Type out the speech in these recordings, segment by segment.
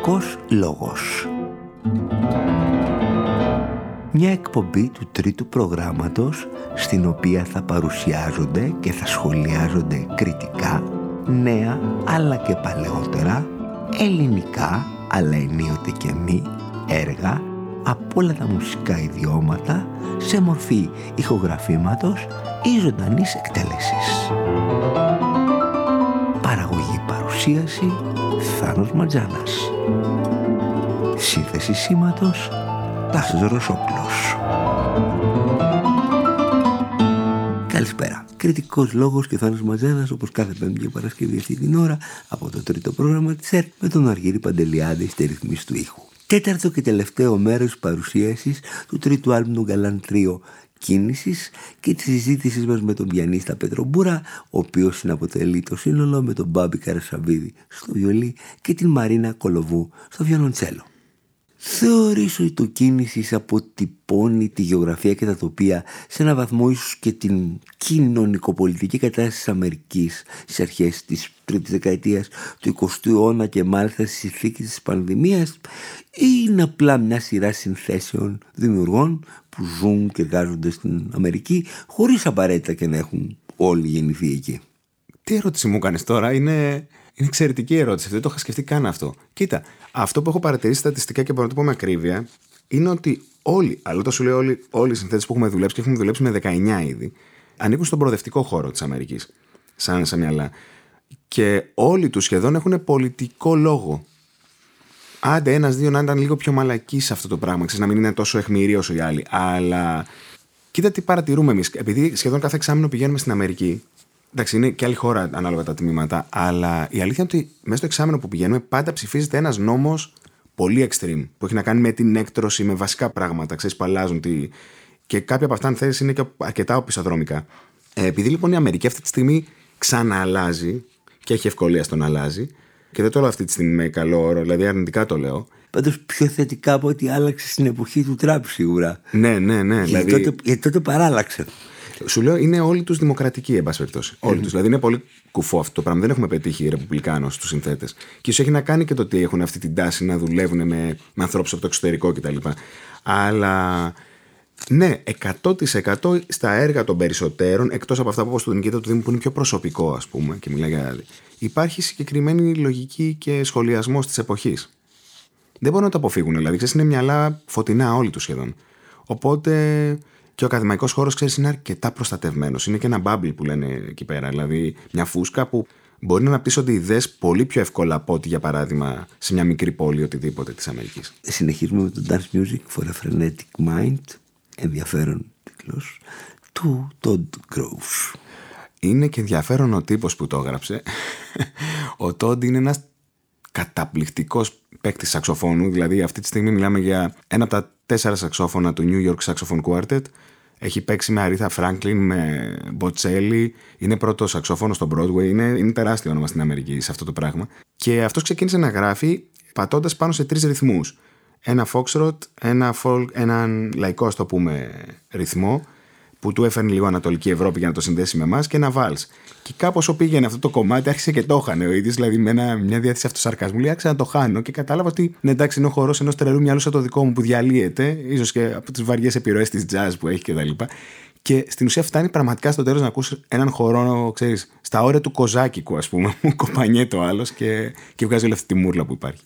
Κριτικός λόγος. Μια εκπομπή του τρίτου προγράμματος, στην οποία θα παρουσιάζονται και θα σχολιάζονται κριτικά νέα αλλά και παλαιότερα, ελληνικά αλλά ενίοτε και μη έργα από όλα τα μουσικά ιδιώματα σε μορφή ηχογραφήματος ή ζωντανής εκτέλεσης. Παραγωγή παρουσίαση Θάνος Ματζάνας. Σύνθεση σήματος Τάσος Ρωσόπουλος. Καλησπέρα. Κριτικός λόγος και Θάνος Ματζάνας, όπως κάθε Πέμπτη και Παρασκευή αυτή την ώρα, από το τρίτο πρόγραμμα της ΕΡΤ, με τον Αργύρη Παντελιάδη στη ρυθμίση του ήχου. Τέταρτο και τελευταίο μέρος της παρουσίασης του τρίτου άλμπουμ του Γκαλάν Τρίο Κίνησης και τη συζήτησή μας με τον πιανίστα Πέτρο Μπούρα, ο οποίος συναποτελεί το σύνολο με τον Μπάμπη Καρασαβίδη στο βιολί και την Μαρίνα Κολοβού στο βιολοντσέλο. Θεωρήσω ότι το Κίνησης αποτυπώνει τη γεωγραφία και τα τοπία σε έναν βαθμό ίσως και την κοινωνικοπολιτική κατάσταση της Αμερικής στις αρχές της τρίτης δεκαετίας του 20ου αιώνα και μάλιστα στις συνθήκες της πανδημίας, ή είναι απλά μια σειρά συνθέσεων δημιουργών που ζουν και εργάζονται στην Αμερική χωρίς απαραίτητα και να έχουν όλοι γεννηθεί εκεί? Τι ερώτηση μου κάνεις τώρα? Είναι εξαιρετική ερώτηση. Δεν το είχα σκεφτεί καν αυτό. Κοίτα, αυτό που έχω παρατηρήσει στατιστικά και μπορώ να το πω με ακρίβεια είναι ότι όλοι, αλλά το σου λέω όλοι οι συνθέτες που έχουμε δουλέψει και έχουμε δουλέψει με 19 ήδη, ανήκουν στον προοδευτικό χώρο της Αμερικής. Σαν μυαλά. Και όλοι τους σχεδόν έχουν πολιτικό λόγο. Άντε, ένας-δύο να ήταν λίγο πιο μαλακοί σε αυτό το πράγμα, ξέρεις, να μην είναι τόσο αιχμηροί όσο οι άλλοι. Αλλά κοίτα τι παρατηρούμε εμείς. Επειδή σχεδόν κάθε εξάμηνο πηγαίνουμε στην Αμερική. Εντάξει, είναι και άλλη χώρα ανάλογα τα τμήματα, αλλά η αλήθεια είναι ότι μέσα στο εξάμηνο που πηγαίνουμε πάντα ψηφίζεται ένας νόμος πολύ extreme, που έχει να κάνει με την έκτρωση, με βασικά πράγματα, ξέρεις, που αλλάζουν. Και κάποια από αυτά, αν θέλεις, είναι και αρκετά οπισθοδρομικά. Επειδή λοιπόν η Αμερική αυτή τη στιγμή ξανααλλάζει και έχει ευκολία στο να αλλάζει, και δεν το λέω αυτή τη στιγμή με καλό όρο, δηλαδή αρνητικά το λέω. Πάντως πιο θετικά από ό,τι άλλαξε στην εποχή του Τραμπ, σίγουρα. Ναι. Γιατί τότε παράλλαξε. Σου λέω, είναι όλοι τους δημοκρατικοί, εν πάση περιπτώσει. Όλοι τους. Δηλαδή είναι πολύ κουφό αυτό το πράγμα. Δεν έχουμε πετύχει οι Ρεπουμπλικάνους στους συνθέτες. Και ίσως έχει να κάνει και το ότι έχουν αυτή την τάση να δουλεύουν με ανθρώπους από το εξωτερικό κτλ. Αλλά ναι, 100% στα έργα των περισσότερων, εκτός από αυτά που όπως του Νικήτα του Δήμου που είναι πιο προσωπικό, ας πούμε, και μιλάει για. Υπάρχει συγκεκριμένη λογική και σχολιασμός της εποχής. Δεν μπορούν να το αποφύγουν. Δηλαδή, ξέρεις, είναι μυαλά φωτεινά όλοι τους σχεδόν. Οπότε. Και ο ακαδημαϊκός χώρος, ξέρεις, είναι αρκετά προστατευμένος. Είναι και ένα bubble που λένε εκεί πέρα. Δηλαδή, μια φούσκα που μπορεί να αναπτύσσονται ιδέες πολύ πιο εύκολα από ό,τι, για παράδειγμα, σε μια μικρή πόλη οτιδήποτε της Αμερικής. Συνεχίζουμε με το Dance Music for a Frenetic Mind, ενδιαφέρον τίτλος, του Todd Groves. Είναι και ενδιαφέρον ο τύπος που το έγραψε. Ο Todd είναι ένας καταπληκτικός παίκτης σαξοφώνου. Δηλαδή, αυτή τη στιγμή μιλάμε για ένα από τα 4 σαξόφωνα του New York Saxophone Quartet. Έχει παίξει με Aretha Franklin, με Bocelli. Είναι πρώτο σαξόφωνο στο Broadway. Είναι τεράστιο όνομα στην Αμερική σε αυτό το πράγμα. Και αυτός ξεκίνησε να γράφει πατώντας πάνω σε 3 ρυθμούς. Ένα foxtrot, ένα folk, έναν λαϊκό, ας το πούμε, ρυθμό, που του έφερνε λίγο Ανατολική Ευρώπη για να το συνδέσει με εμάς, και ένα βάλς. Και κάπως όσο πήγαινε αυτό το κομμάτι, άρχισε και το χάνε ο ίδιος, δηλαδή με μια διάθεση αυτοσαρκασμού. Λέει, άρχισα να το χάνω και κατάλαβα ότι ναι, εντάξει, είναι ο χορός ενός τρελού μυαλού σαν το δικό μου που διαλύεται, ίσως και από τις βαριές επιρροές της jazz που έχει κτλ. Και στην ουσία φτάνει πραγματικά στο τέλος να ακούσει έναν χορό, ξέρεις, στα όρια του Κοζάκικου, ας πούμε, που κοπανιέται ο άλλος και βγάζει όλη αυτή τη μούρλα που υπάρχει.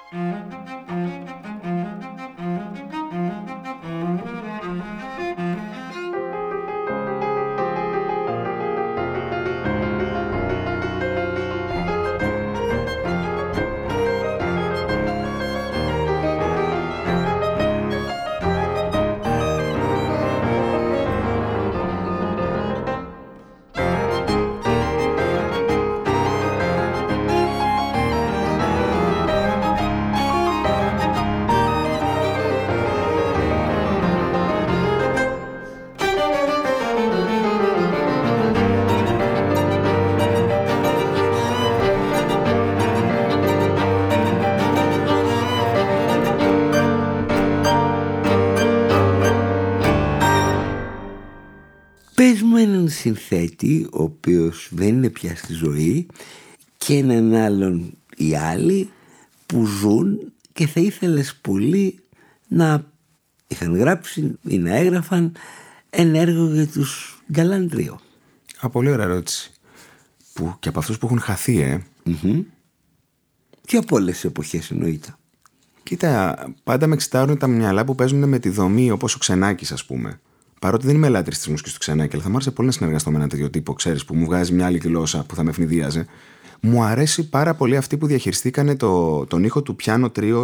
Πες μου έναν συνθέτη ο οποίος δεν είναι πια στη ζωή και έναν άλλον ή άλλοι που ζουν και θα ήθελες πολύ να είχαν γράψει ή να έγραφαν ένα έργο για τους Γκαλάντριο. Πολύ ωραία ερώτηση. Που και από αυτούς που έχουν χαθεί, Και από όλες τις εποχές εννοείται. Κοίτα, πάντα με εξητάρουν τα μυαλά που παίζουν με τη δομή, όπως ο Ξενάκης, ας πούμε. Παρότι δεν είμαι ελάτρης της μουσικής του Ξενάκη, αλλά θα μου άρεσε πολύ να συνεργαστώ με ένα τέτοιο τύπο, ξέρεις, που μου βγάζει μια άλλη γλώσσα που θα με ευνηδίαζε. Μου αρέσει πάρα πολύ αυτοί που διαχειριστήκανε τον ήχο του πιάνο τρίο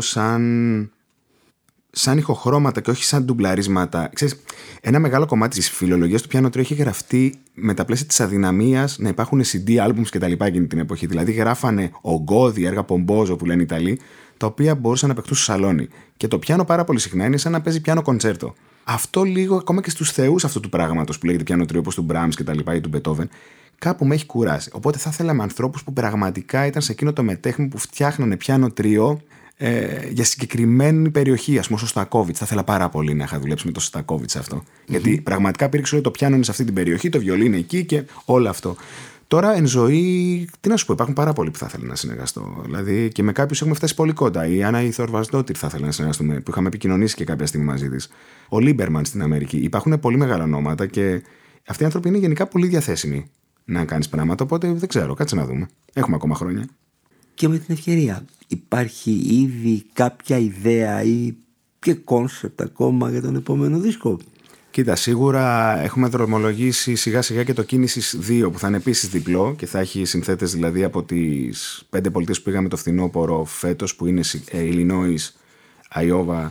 σαν ηχοχρώματα και όχι σαν ντουμπλαρίσματα. Ξέρεις, ένα μεγάλο κομμάτι της φιλολογίας του πιάνο τρίο έχει γραφτεί με τα πλαίσια της αδυναμίας να υπάρχουν CD, albums κτλ. Εκείνη την εποχή. Δηλαδή γράφανε ογκώδη, έργα πομπόζο που λένε οι Ιταλοί, τα οποία μπορούσαν να παιχτούν στο σαλόνι. Και το πιάνο πάρα πολύ συχνά είναι σαν να παίζει πιάνο κοντσέρτο. Αυτό λίγο ακόμα και στους θεούς αυτού του πράγματος που λέγεται πιάνο τρίο, όπως του Μπράμς και τα λοιπά ή του Μπετόβεν, κάπου με έχει κουράσει. Οπότε θα ήθελα με ανθρώπους που πραγματικά ήταν σε εκείνο το μετέχνη που φτιάχνανε πιάνο τρίο για συγκεκριμένη περιοχή. Ας πούμε, ο Σωστακόβιτς. Θα ήθελα πάρα πολύ να είχα δουλέψει με τον Σωστακόβιτς αυτό. Γιατί πραγματικά πήρξε όλο το πιάνο είναι σε αυτή την περιοχή, το βιολί είναι εκεί και όλο αυτό. Τώρα εν ζωή, τι να σου πω, υπάρχουν πάρα πολλοί που θα ήθελα να συνεργαστώ. Δηλαδή και με κάποιους έχουμε φτάσει πολύ κοντά. Η Άννα Θορβασδότηρ θα ήθελα να συνεργαστούμε, που είχαμε επικοινωνήσει και κάποια στιγμή μαζί της. Ο Λίμπερμαν στην Αμερική. Υπάρχουν πολύ μεγάλα ονόματα και αυτοί οι άνθρωποι είναι γενικά πολύ διαθέσιμοι να κάνεις πράγματα. Οπότε δεν ξέρω, κάτσε να δούμε. Έχουμε ακόμα χρόνια. Και με την ευκαιρία, υπάρχει ήδη κάποια ιδέα ή και κόνσεπτ ακόμα για τον επόμενο δίσκο? Κοίτα, σίγουρα έχουμε δρομολογήσει σιγά σιγά και το Κίνησης 2 που θα είναι επίσης διπλό και θα έχει συνθέτες δηλαδή από τις 5 πολιτείες που πήγαμε το φθινόπωρο φέτος που είναι Illinois, Iowa,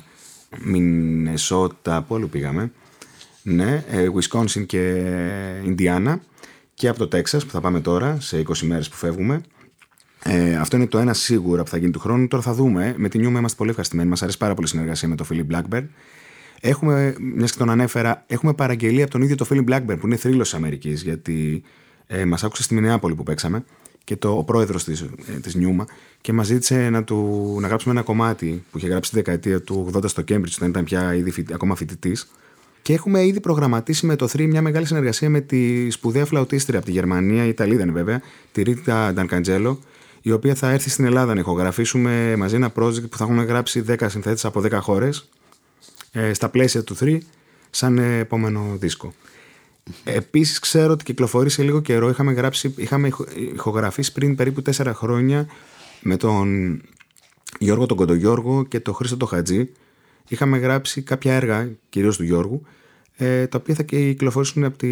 Minnesota, από όλου πήγαμε, ναι, Wisconsin και Indiana και από το Τέξας που θα πάμε τώρα σε 20 μέρες που φεύγουμε. Αυτό είναι το ένα σίγουρα που θα γίνει του χρόνου. Τώρα θα δούμε. Με την Νιούμα είμαστε πολύ ευχαριστημένοι. Μας αρέσει πάρα πολύ η συνεργασία με τον Philip Blackburn. Έχουμε, μιας και τον ανέφερα, έχουμε παραγγελία από τον ίδιο τον Philip Blackburn που είναι θρύλος της Αμερικής. Γιατί μας άκουσε στη Μινεάπολη που παίξαμε και ο πρόεδρος της Νιούμα και μας ζήτησε να γράψουμε ένα κομμάτι που είχε γράψει τη δεκαετία του 80 στο Cambridge, όταν ήταν πια ήδη ακόμα φοιτητής. Και έχουμε ήδη προγραμματίσει με το 3 μια μεγάλη συνεργασία με τη σπουδαία φλαουτίστρια από τη Γερμανία, η Ιταλίδα είναι βέβαια, τη Ρίτα Ντανκαντζέλο, η οποία θα έρθει στην Ελλάδα να ηχογραφήσουμε μαζί ένα project που θα έχουν γράψει 10 συνθέτες από 10 χώρες στα πλαίσια του 3 σαν επόμενο δίσκο. Επίσης ξέρω ότι κυκλοφορεί σε λίγο καιρό, είχαμε ηχογραφήσει πριν περίπου 4 χρόνια με τον Γιώργο τον Κοντογιώργο και τον Χρήστο τον Χατζή. Είχαμε γράψει κάποια έργα, κυρίως του Γιώργου, τα οποία θα κυκλοφορήσουν από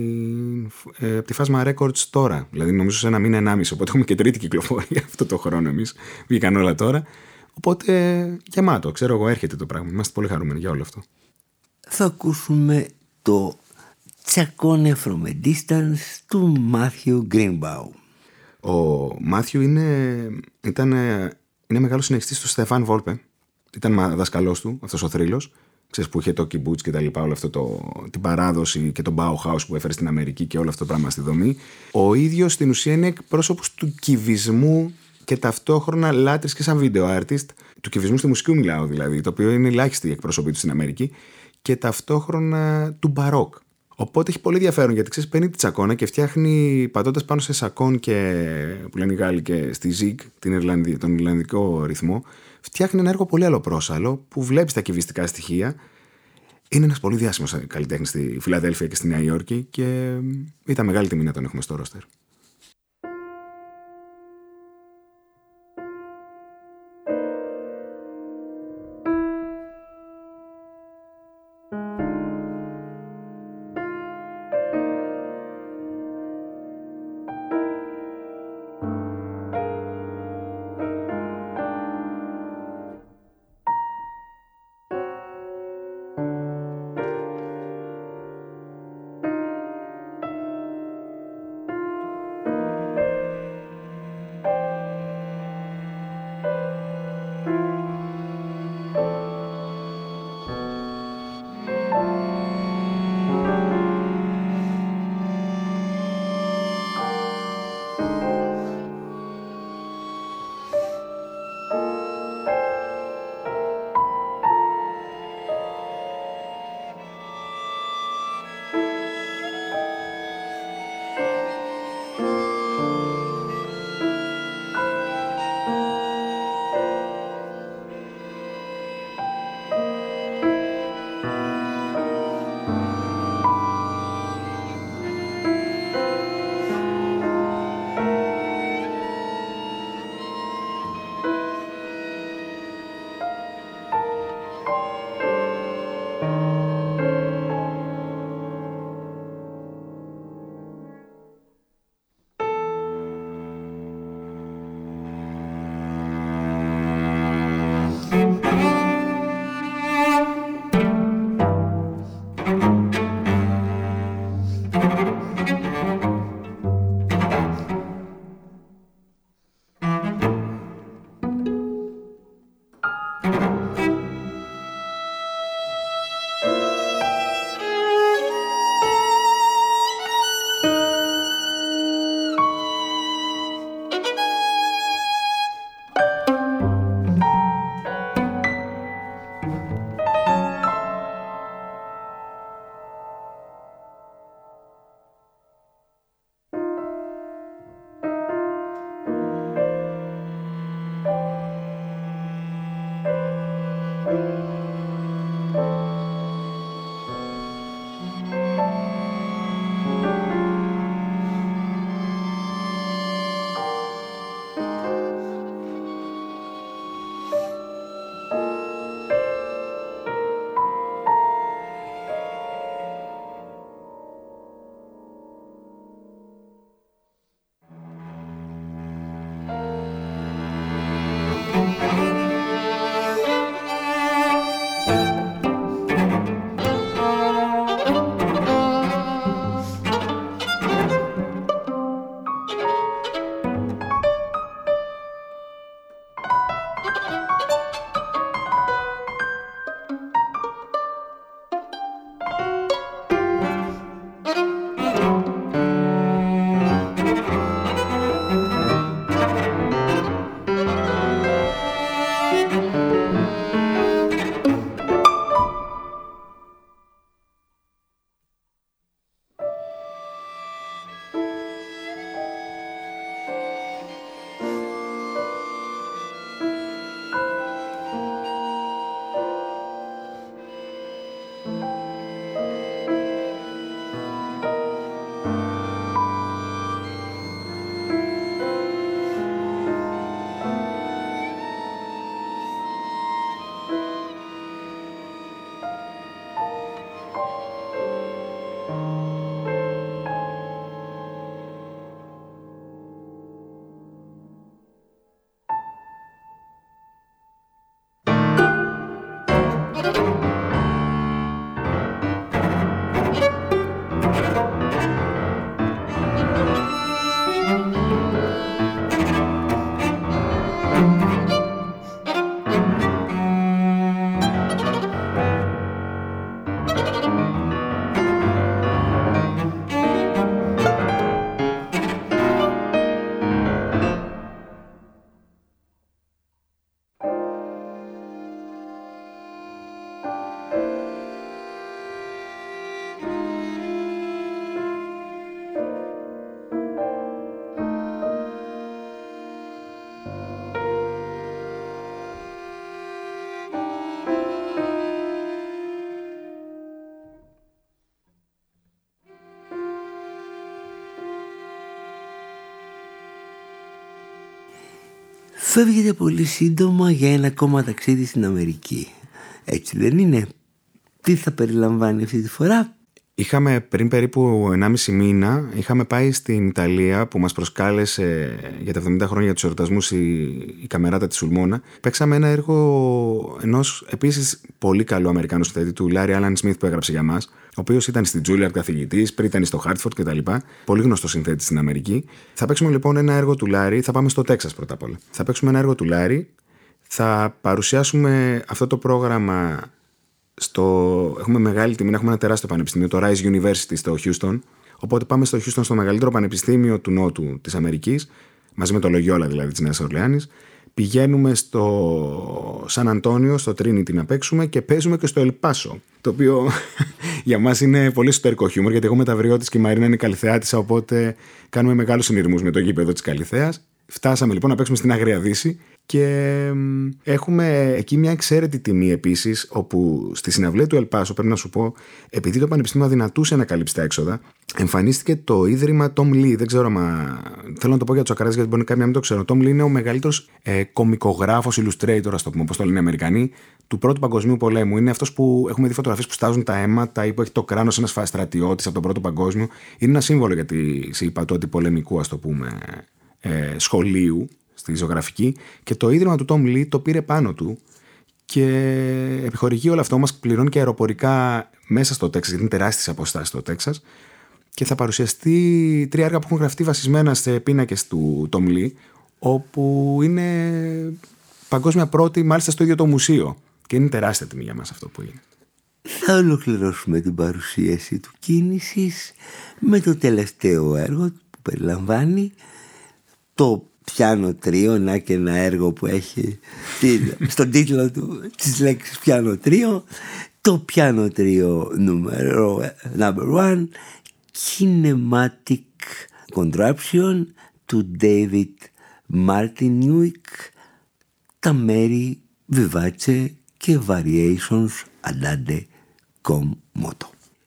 τη Φάσμα Records τώρα. Δηλαδή νομίζω σε ένα μήνα, 1,5. Οπότε έχουμε και τρίτη κυκλοφορία αυτό το χρόνο εμείς. Βγήκαν όλα τώρα. Οπότε γεμάτο, ξέρω εγώ, έρχεται το πράγμα. Είμαστε πολύ χαρούμενοι για όλο αυτό. Θα ακούσουμε το Τσακώνε from a Distance του Μάθιου Γκρίνμπαου. Ο Μάθιου είναι μεγάλος συνεχιστής του Στεφάν Βόλπε. Ήταν δασκαλός του, αυτός ο θρύλος. Ξέρεις που είχε το kibbutz και τα λοιπά, όλο αυτό την παράδοση και τον Bauhaus που έφερε στην Αμερική και όλο αυτό το πράγμα στη δομή. Ο ίδιος στην ουσία είναι εκπρόσωπος του κυβισμού και ταυτόχρονα λάτρης και σαν video artist. Του κυβισμού στη μουσική μιλάω δηλαδή, το οποίο είναι ελάχιστη εκπρόσωπη του στην Αμερική, και ταυτόχρονα του μπαρόκ. Οπότε έχει πολύ ενδιαφέρον γιατί ξέρεις, παίρνει τη τσακώνα και φτιάχνει πατώντας πάνω σε σακόν και που λένε οι Γάλλοι και στη ζιγκ, τον ιρλανδικό ρυθμό. Φτιάχνει ένα έργο πολύ αλλοπρόσαλλο που βλέπεις τα κυβιστικά στοιχεία. Είναι ένας πολύ διάσημος καλλιτέχνης στη Φιλαδέλφια και στη Νέα Υόρκη και ήταν μεγάλη τιμή να τον έχουμε στο ρόστερ. Φεύγετε πολύ σύντομα για ένα ακόμα ταξίδι στην Αμερική. Έτσι δεν είναι? Τι θα περιλαμβάνει αυτή τη φορά? Είχαμε πριν περίπου 1,5 μήνα, είχαμε πάει στην Ιταλία που μας προσκάλεσε για τα 70 χρόνια τους εορτασμούς η Καμεράτα της Σουλμόνα. Παίξαμε ένα έργο ενός επίσης πολύ καλού Αμερικάνου συνθέτη, του Λάρι Άλαν Σμιθ, που έγραψε για μας, ο οποίος ήταν στην Juilliard καθηγητής, πριν ήταν στο Χάρτφορντ κτλ. Πολύ γνωστό συνθέτη στην Αμερική. Θα παίξουμε λοιπόν ένα έργο του Λάρι, θα πάμε στο Τέξας πρώτα απ' όλα. Θα παίξουμε ένα έργο του Λάρι, θα παρουσιάσουμε αυτό το πρόγραμμα. Έχουμε μεγάλη τιμή να έχουμε ένα τεράστιο πανεπιστήμιο, το Rice University στο Houston. Οπότε πάμε στο Houston, στο μεγαλύτερο πανεπιστήμιο του Νότου της Αμερικής, μαζί με το Loyola δηλαδή της Νέας Ορλεάνης. Πηγαίνουμε στο Σαν Αντώνιο, στο Trinity να παίξουμε και παίζουμε και στο Ελπάσο. Το οποίο για μας είναι πολύ εσωτερικό χιούμορ, γιατί εγώ είμαι ταυριώτης και η Μαρίνα είναι Καλυθεάτισσα, οπότε κάνουμε μεγάλους συνειρμούς με το γήπεδο της Καλυθέας. Φτάσαμε λοιπόν να παίξουμε στην Αγρία Δύση και έχουμε εκεί μια εξαίρετη τιμή επίσης, όπου στη συναυλία του Ελπάσο, πρέπει να σου πω, επειδή το Πανεπιστήμιο αδυνατούσε να καλύψει τα έξοδα, εμφανίστηκε το ίδρυμα Tom Lee. Δεν ξέρω, θέλω να το πω για τους ακαράδες, γιατί μπορεί κάποιοι να μην το ξέρουν. Ο Tom Lee είναι ο μεγαλύτερος κωμικογράφος, illustrator, ας το πούμε, όπως το λένε οι Αμερικανοί, του Πρώτου Παγκοσμίου Πολέμου. Είναι αυτός που έχουμε δει φωτογραφίες που στάζουν τα αίματα ή που έχει το κράνος ένας στρατιώτης από τον Πρώτο Παγκόσμιο. Είναι ένα σύμβολο για τη συμπατώτη πολεμικού, ας το πούμε, σχολείου στη ζωγραφική, και το ίδρυμα του Tom Lee το πήρε πάνω του και επιχορηγεί όλο αυτό, μας πληρώνει και αεροπορικά μέσα στο Τέξας, γιατί είναι τεράστιες αποστάσεις στο Τέξας, και θα παρουσιαστεί 3 έργα που έχουν γραφτεί βασισμένα σε πίνακες του Tom Lee, όπου είναι παγκόσμια πρώτη, μάλιστα στο ίδιο το μουσείο, και είναι τεράστια τιμή για μας αυτό που είναι. Θα ολοκληρώσουμε την παρουσίαση του Κίνησης με το τελευταίο έργο που περιλαμβάνει το πιάνο τρίο, να και ένα έργο που έχει στον τίτλο του τις λέξεις πιάνο τρίο, το πιάνο τρίο number 1, Kinematic Contraption του David Martiniuk, τα μέρη Vivace και Variations Adade com moto.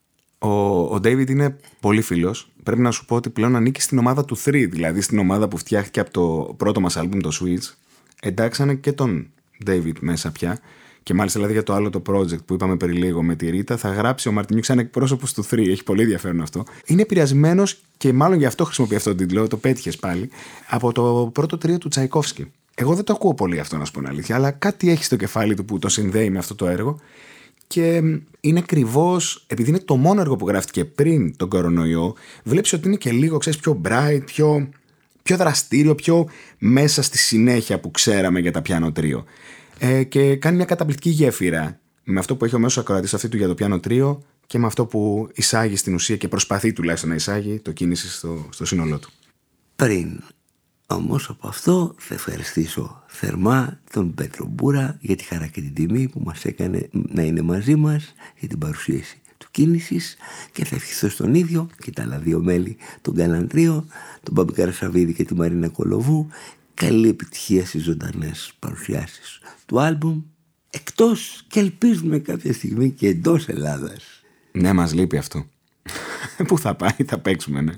Ο David είναι πολύ φίλος. Πρέπει να σου πω ότι πλέον ανήκει στην ομάδα του 3, δηλαδή στην ομάδα που φτιάχτηκε από το πρώτο μας άλμπουμ, το Switch. Εντάξανε και τον David μέσα πια. Και μάλιστα δηλαδή για το άλλο το project που είπαμε πριν λίγο με τη Ρίτα, θα γράψει ο Μαρτινιούκ σαν εκπρόσωπος του 3. Έχει πολύ ενδιαφέρον αυτό. Είναι επηρεασμένος και μάλλον γι' αυτό χρησιμοποιεί αυτόν τον τίτλο, το πέτυχες πάλι, από το πρώτο τρίο του Τσαϊκόφσκι. Εγώ δεν το ακούω πολύ αυτό, να σου πω την αλήθεια, αλλά κάτι έχει στο κεφάλι του που το συνδέει με αυτό το έργο. Και είναι ακριβώς, επειδή είναι το μόνο έργο που γράφτηκε πριν τον κορονοϊό, βλέπεις ότι είναι και λίγο, ξέρεις, πιο bright, πιο δραστήριο, πιο μέσα στη συνέχεια που ξέραμε για τα πιάνο τρίο. Και κάνει μια καταπληκτική γέφυρα με αυτό που έχει ο μέσος ακροατής αυτή του για το πιάνο τρίο και με αυτό που εισάγει στην ουσία και προσπαθεί τουλάχιστον να εισάγει το Κίνηση στο σύνολό του. Πριν όμως από αυτό θα ευχαριστήσω θερμά τον Πέτρο Μπούρα για τη χαρά και την τιμή που μας έκανε να είναι μαζί μας για την παρουσίαση του Κίνησης, και θα ευχηθώ στον ίδιο και τα άλλα 2 μέλη των Καλαντρίο, τον Μπάμπη Καρασαβίδη και τη Μαρίνα Κολοβού, καλή επιτυχία στις ζωντανές παρουσιάσεις του άλμπουμ, εκτός και ελπίζουμε κάποια στιγμή και εντός Ελλάδας. Ναι, μας λείπει αυτό. Πού θα πάει, θα παίξουμε, ναι.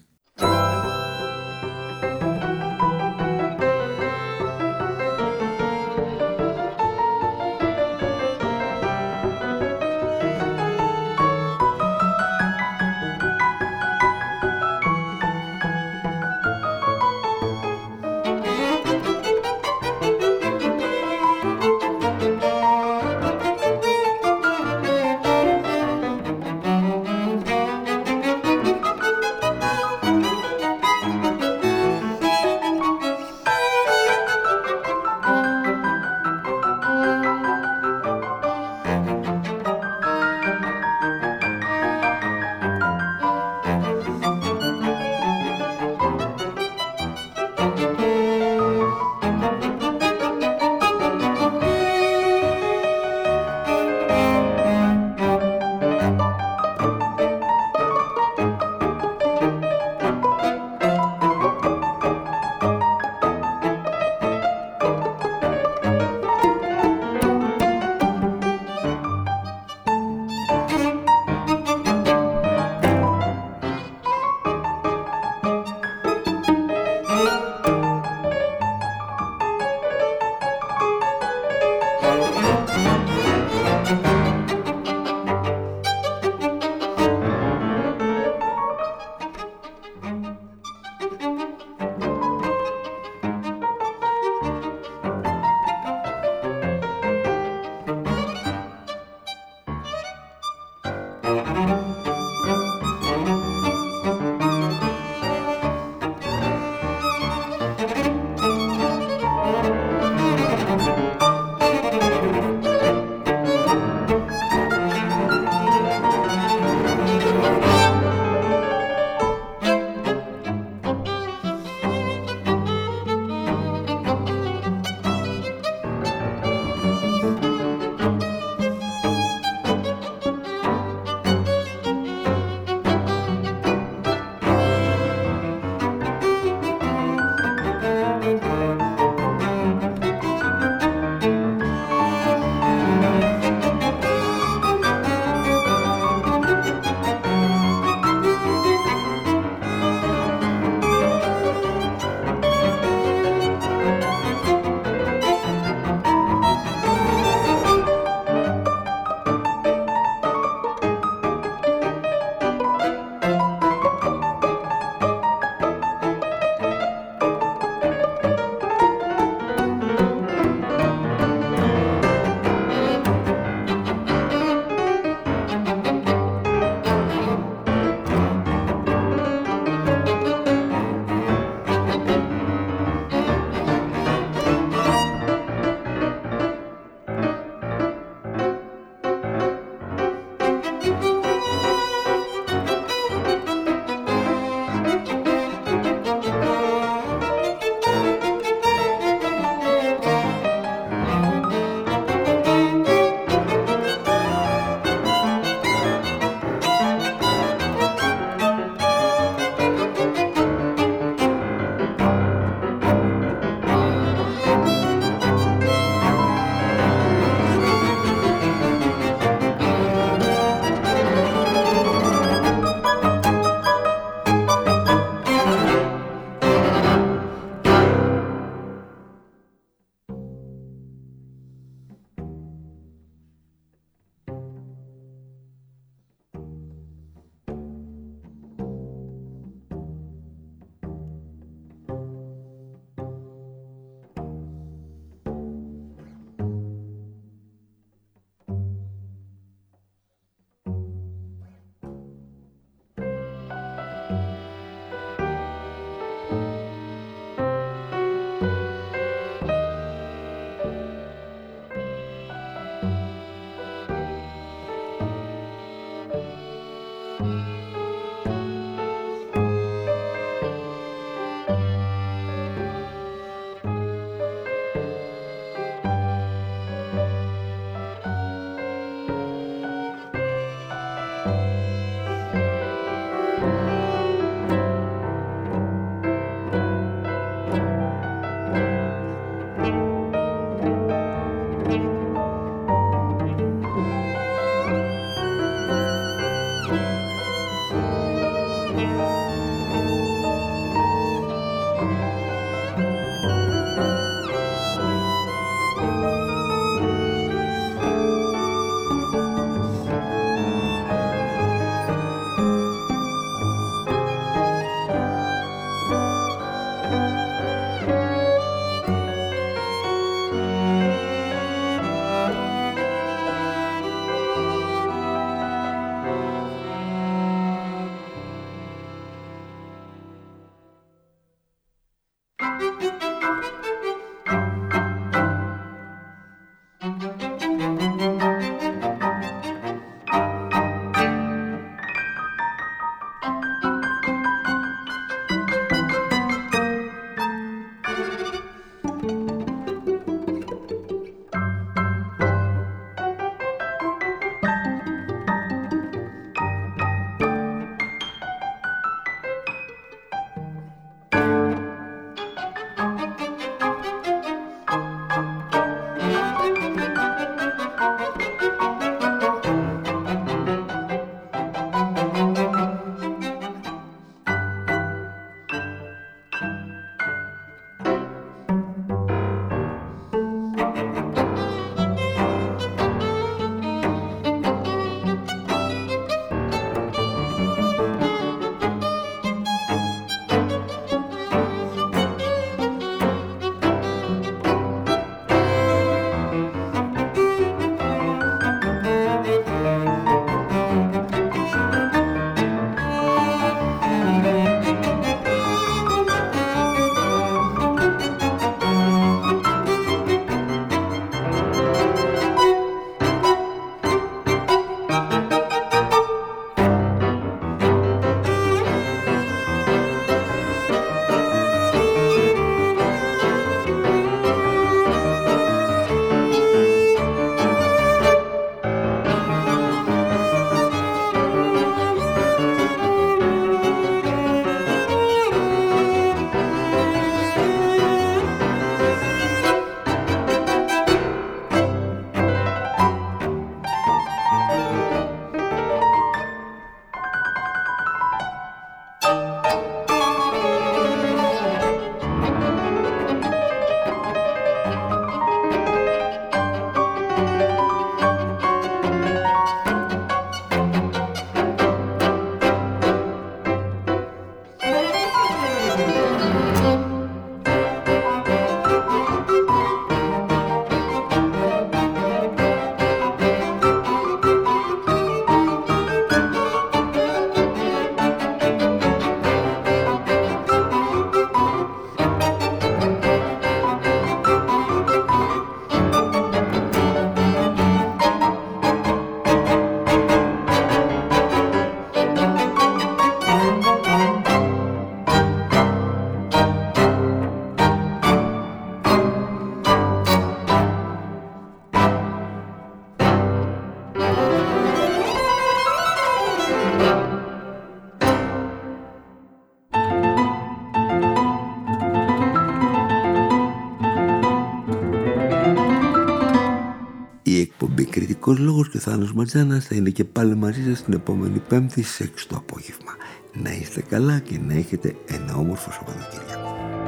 Η εκπομπή Κριτικός Λόγος και ο Θάνος Ματζάνας θα είναι και πάλι μαζί σας την επόμενη Πέμπτη σε 6 το απόγευμα. Να είστε καλά και να έχετε ένα όμορφο Σαββατοκύριακο.